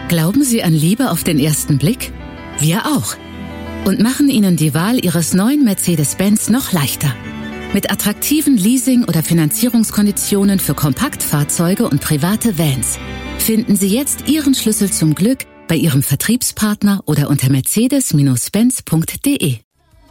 Glauben Sie an Liebe auf den ersten Blick? Wir auch. Und machen Ihnen die Wahl Ihres neuen Mercedes-Benz noch leichter. Mit attraktiven Leasing- oder Finanzierungskonditionen für Kompaktfahrzeuge und private Vans. Finden Sie jetzt Ihren Schlüssel zum Glück bei Ihrem Vertriebspartner oder unter mercedes-benz.de.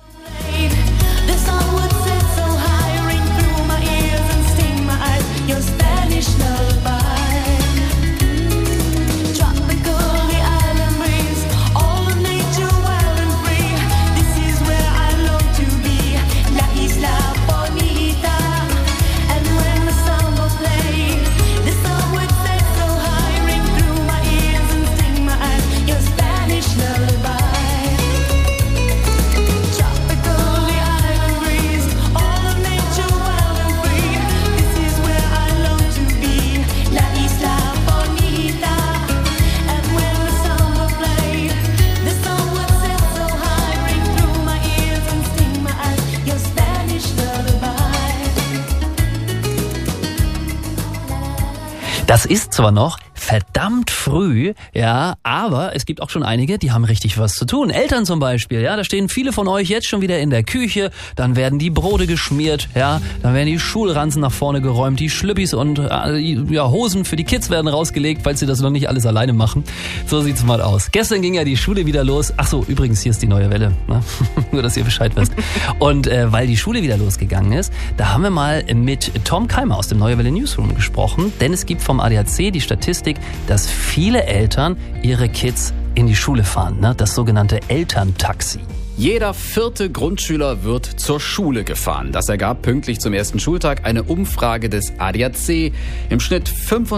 Das ist zwar noch verdammt früh, ja, aber es gibt auch schon einige, die haben richtig was zu tun. Eltern zum Beispiel, ja, da stehen viele von euch jetzt schon wieder in der Küche, dann werden die Brote geschmiert, ja, dann werden die Schulranzen nach vorne geräumt, die Schlüppis und Hosen für die Kids werden rausgelegt, falls sie das noch nicht alles alleine machen. So sieht's mal aus. Gestern ging ja die Schule wieder los. Ach so, übrigens, hier ist die neue Welle, ne? Nur, dass ihr Bescheid wisst. Und weil die Schule wieder losgegangen ist, da haben wir mal mit Tom Keimer aus dem Neue Welle Newsroom gesprochen, denn es gibt vom ADAC die Statistik, dass viele Eltern ihre Kids in die Schule fahren, ne? Das sogenannte Elterntaxi. Jeder 4. Grundschüler wird zur Schule gefahren. Das ergab pünktlich zum ersten Schultag eine Umfrage des ADAC. Im Schnitt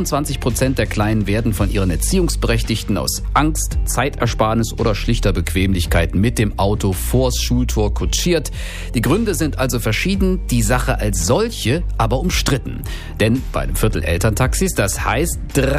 25% der Kleinen werden von ihren Erziehungsberechtigten aus Angst, Zeitersparnis oder schlichter Bequemlichkeit mit dem Auto vors Schultor kutschiert. Die Gründe sind also verschieden, die Sache als solche aber umstritten. Denn bei einem Viertel Elterntaxis, das heißt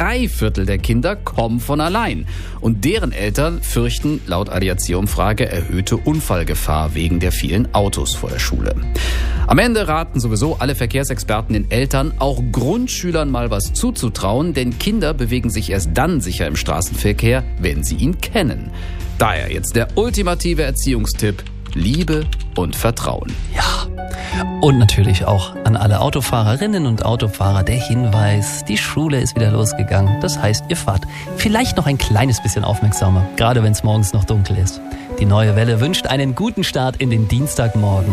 3/4 der Kinder kommen von allein. Und deren Eltern fürchten laut ADAC-Umfrage erhöhte Unfallgefahr wegen der vielen Autos vor der Schule. Am Ende raten sowieso alle Verkehrsexperten den Eltern, auch Grundschülern mal was zuzutrauen, denn Kinder bewegen sich erst dann sicher im Straßenverkehr, wenn sie ihn kennen. Daher jetzt der ultimative Erziehungstipp: Liebe und Vertrauen. Ja, und natürlich auch an alle Autofahrerinnen und Autofahrer der Hinweis, die Schule ist wieder losgegangen. Das heißt, ihr fahrt vielleicht noch ein kleines bisschen aufmerksamer, gerade wenn es morgens noch dunkel ist. Die Neue Welle wünscht einen guten Start in den Dienstagmorgen.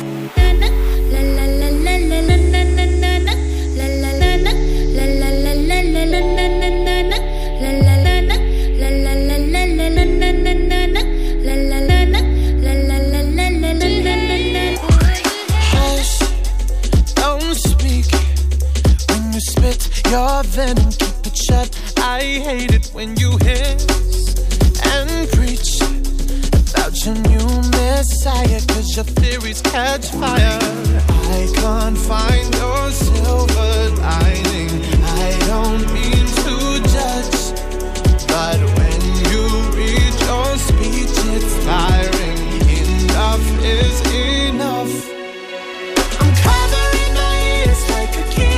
Your venom, keep it shut. I hate it when you hiss and preach about your new messiah, 'cause your theories catch fire. I can't find your silver lining. I don't mean to judge, but when you read your speech, it's tiring. Enough is enough. I'm covering my ears like a kid.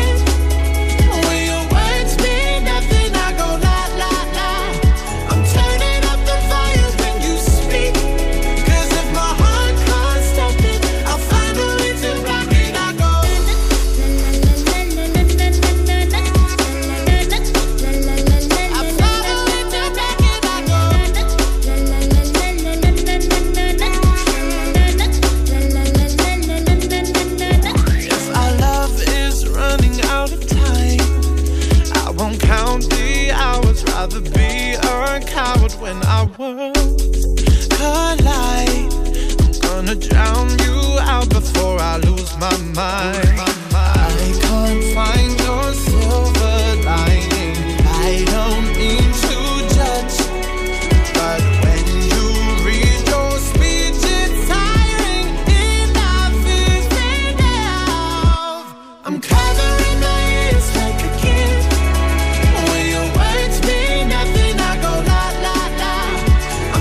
Rather be a coward when our worlds collide. I'm gonna drown you out before I lose my mind. I can't find your silver lining. I don't mean to judge, but when you read your speech, it's tiring. Enough is enough. I'm covering my ears like a kid. When your words mean nothing, I go la la la.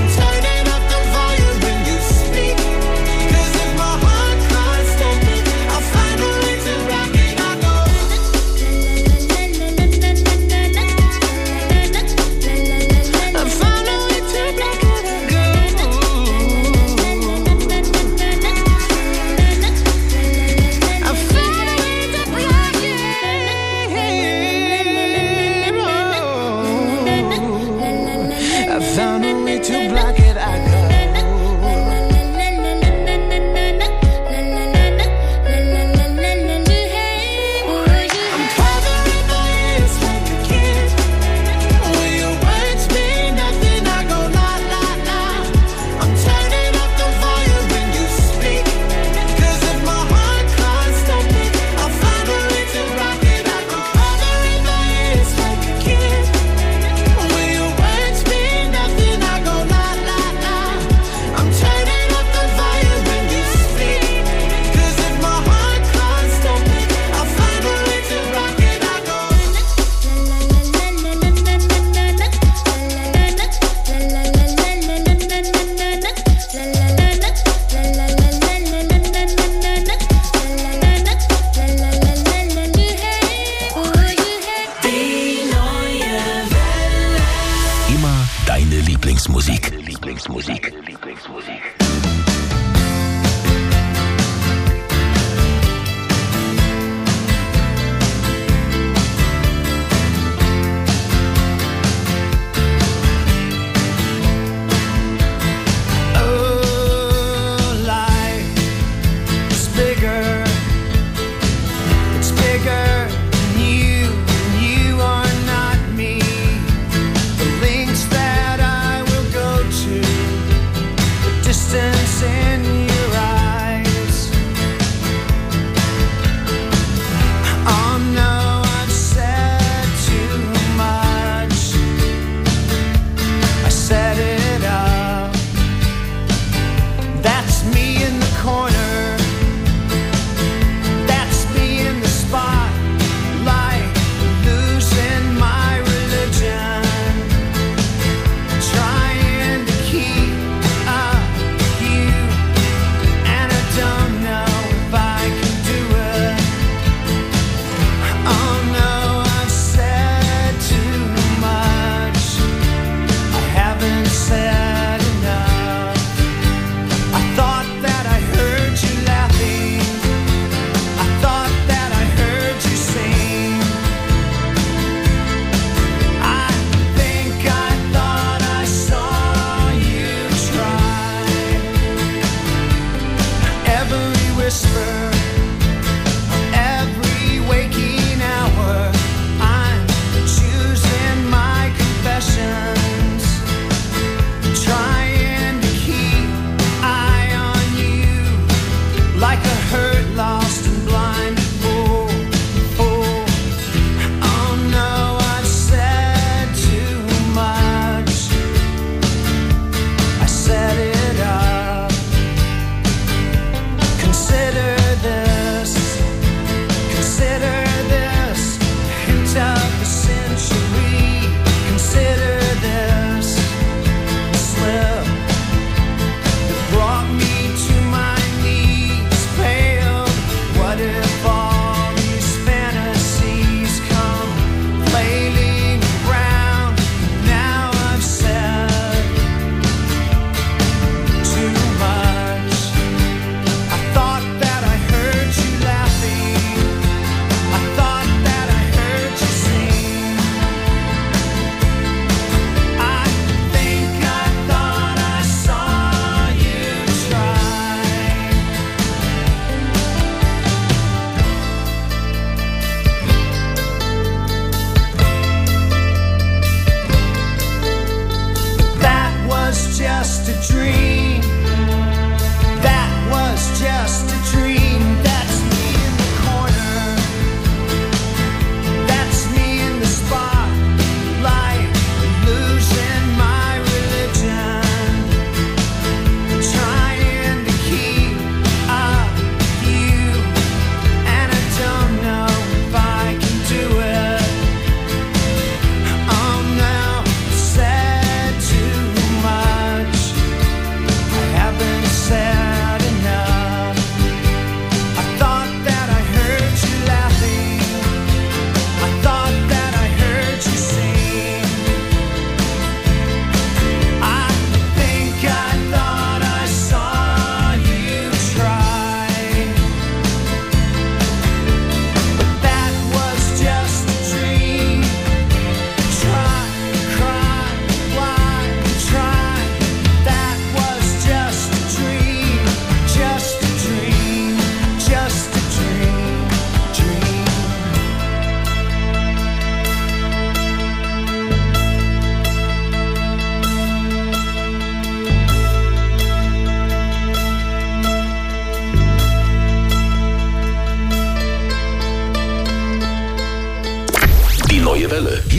found a way to block it, I go. Lieblingsmusik. The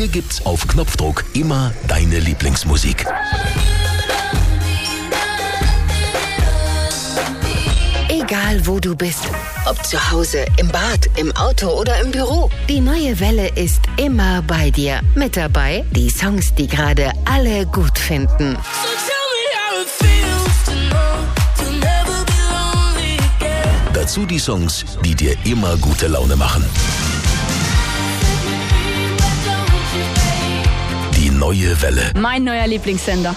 Hier gibt's auf Knopfdruck immer deine Lieblingsmusik. Egal wo du bist, ob zu Hause, im Bad, im Auto oder im Büro. Die neue Welle ist immer bei dir. Mit dabei die Songs, die gerade alle gut finden. Dazu die Songs, die dir immer gute Laune machen. Die neue Welle. Mein neuer Lieblingssender.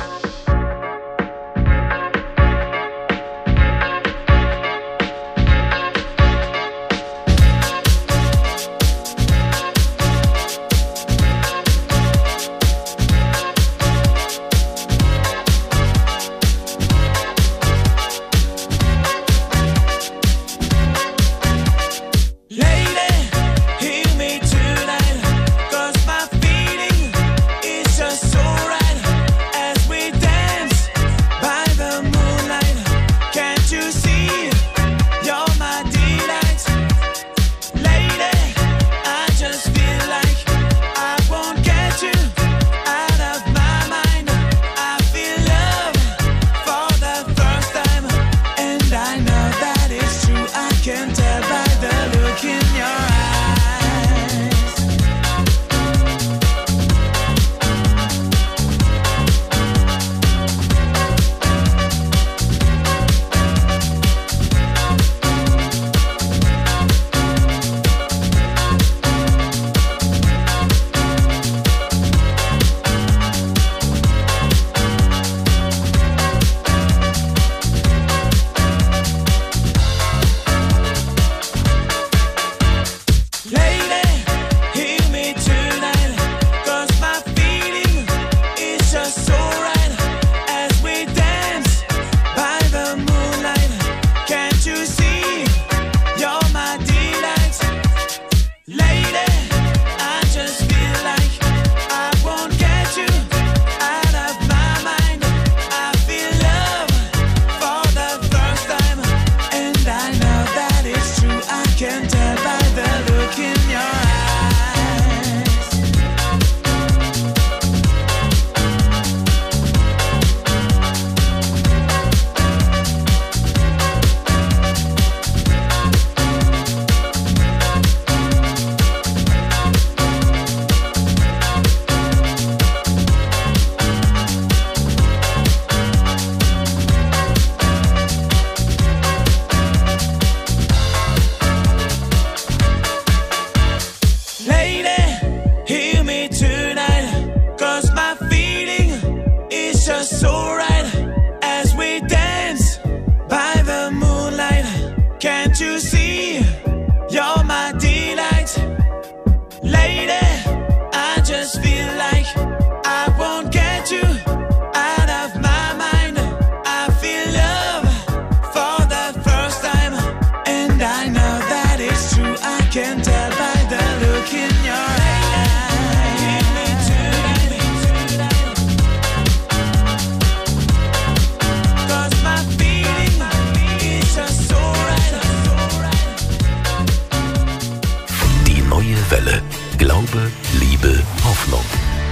Glaube, Liebe, Hoffnung.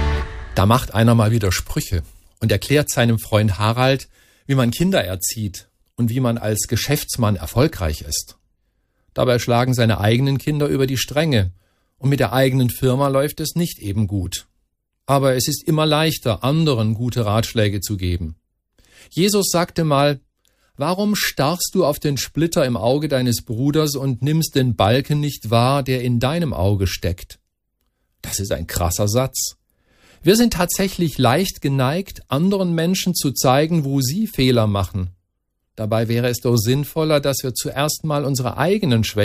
Da macht einer mal wieder Sprüche und erklärt seinem Freund Harald, wie man Kinder erzieht und wie man als Geschäftsmann erfolgreich ist. Dabei schlagen seine eigenen Kinder über die Stränge und mit der eigenen Firma läuft es nicht eben gut. Aber es ist immer leichter, anderen gute Ratschläge zu geben. Jesus sagte mal: Warum starrst du auf den Splitter im Auge deines Bruders und nimmst den Balken nicht wahr, der in deinem Auge steckt? Das ist ein krasser Satz. Wir sind tatsächlich leicht geneigt, anderen Menschen zu zeigen, wo sie Fehler machen. Dabei wäre es doch sinnvoller, dass wir zuerst mal unsere eigenen Schwächen